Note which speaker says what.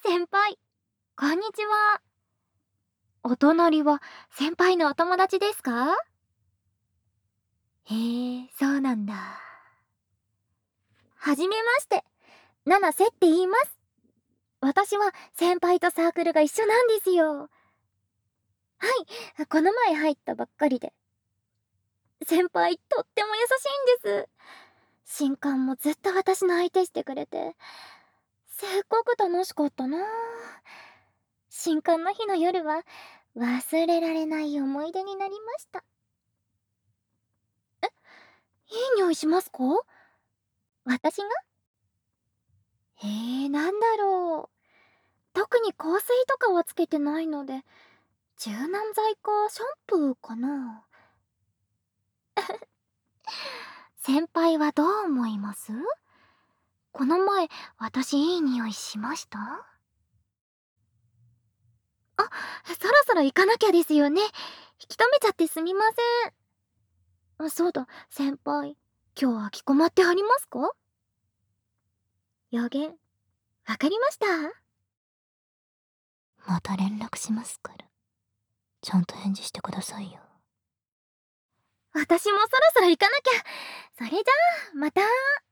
Speaker 1: 先輩。こんにちは。お隣は先輩のお友達ですか？へえ、そうなんだ。はじめまして。七瀬って言います。私は先輩とサークルが一緒なんですよ。はい、この前入ったばっかりで。先輩、とっても優しいんです。新刊もずっと私の相手してくれて。すっごく楽しかったな。新刊の日の夜は忘れられない思い出になりました。いい匂いしますか？私が？なんだろう。特に香水とかはつけてないので、柔軟剤かシャンプーかな。先輩はどう思います？この前、私いい匂いしました？あ、そろそろ行かなきゃですよね。引き止めちゃってすみません。そうだ、先輩。今日は着込まってありますか？予言、わかりました。また連絡しますから。ちゃんと返事してくださいよ。私もそろそろ行かなきゃ。それじゃあ、また。